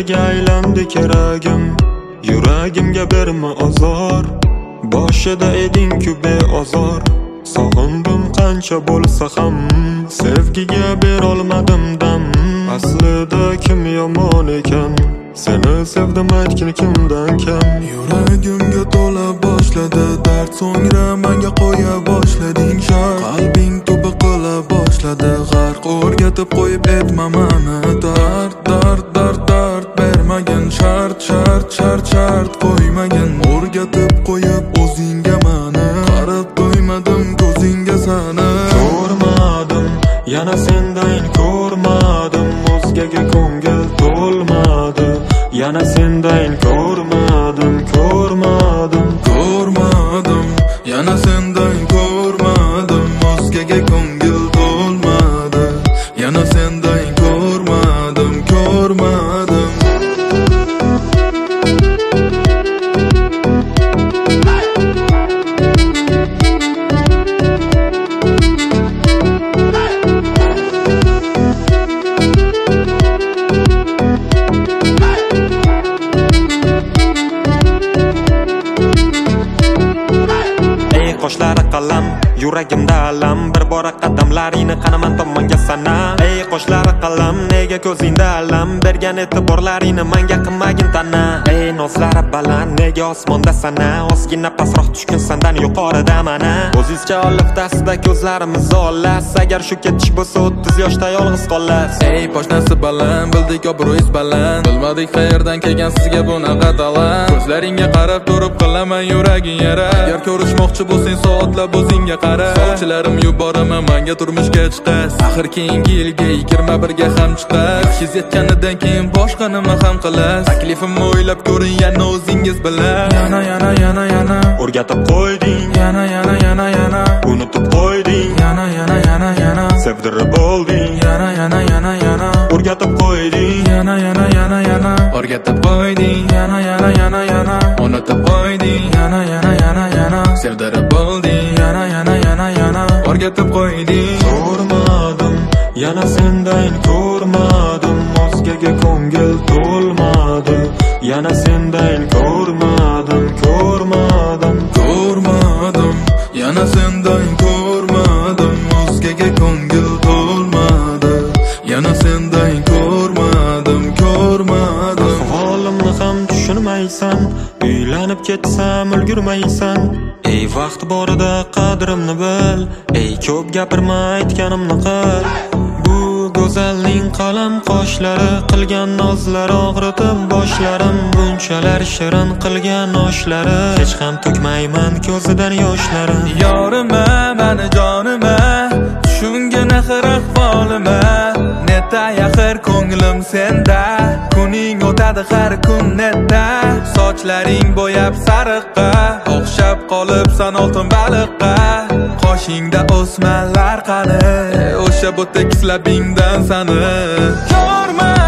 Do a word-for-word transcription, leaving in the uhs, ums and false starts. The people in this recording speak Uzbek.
Senlarga aylandi keragim, yuragimga berma azor. Boshida eding-ku beozor, sog'indim qancha bo'lsa ham, sevgiga berolmadim dam. Aslida kim yomon ekan, seni sevdim aytgin kimdan kam. Yuragimga to'la boshladi dard, so'ngra menga qo'ya boshlading shart. Qalbing tubi qila boshladi g'arq, o'rgatib qo'yib etma mani dard. Dard, dard, dard bermagin, shart, shart, shart, shart qo'ymagin. O'rgatib qo'yib o'zingga mani, qarab qo'ymadim ko'zingga sani. Ko'rmadim, yana sendan ko'rmadim, o'zgaga ko'ngil to'lmadi. Yana sendan ko'rmadim, ko'rmadim, ko'rmadim. Yana sendan ko'rmadim, o'zgaga ko'ngil to'lmadi. Yana sendan ko'rmadim, ko'rmadim. Qoshlari qalam, yuragimda alam, bir bora qadamlaringni qanaman tomonga sana. Ey qoshlari qalam, nega ko'zingda alam, bergan e'tiborlaringni menga qilmagin tana. Ey nozlari baland, nega osmonda sana, ozgina pastroq tushgun sandan yuqorida mana. O'zingizcha oliftasida ko'zlarimiz olas, agar shu ketish bo'lsa o'ttiz yoshda yolg'iz qolas. Ey poshnasi baland, bildik obro'yingiz baland, bilmadik qayerdan kelgan sizga bunaqa talant. Ko'zlaringga qarab turib qilaman yuraging yara, agar ko'rishmoqchi bo'lsang soatlab o'zingga qara. Sovchilarim yuboraman menga turmushga chiqas, axir keyingi yilga yigirma birga ham chiqas. Yoshingiz yetganidan keyin boshqa nima ham qilas, taklifimni o'ylab ko'ring yana o'zingiz bilan. Yana yana yana yana o'rgatib qo'yding, yana yana yana yana unutib qo'yding, yana yana yana yana sevdirib olding, yana yana yana yana o'rgatib qo'yding, yana yana yana yana o'rgatib qo'yding, yana yana yana yana unutib qo'yding, yana yana yana yana sevdirib olding, yana yana yana yana o'rgatib qo'yding. Ko'rmadim, yana sendan ko'rmadim, o'zgaga ko'ngil to'lmadi. Yana sendan ko'rmadim, ko'rmadim, ko'rmadim. Yana sendan ko'rmadim, o'zgaga ko'ngil to'lmadi. Yana sendan ko'rmadim, ko'rmadim. Holimni ham tushunmaysan, uylanib ketsam ulgurmaysan. Ey vaqt borida qadrimni bil, ey ko'p gapirma aytganimni qil. Bu go'zalning qalam qoshlari, qilgan nozlari og'ritib boshlarim, bunchalar shirin qilgan oshlari, hech ham to'kmayman ko'zidan yoshlarim. Yorima mani jonima, tushungin axir ahvolima, neta yaxir ko'nglim senda, kuning o'tadi har kun neta. Sochlaring bo'yab sariqqa, o'xshab qolibsan oltin baliqqa, qoshingda o'smalar qani, o'sha bo'tek labingdan sani. Ko'rma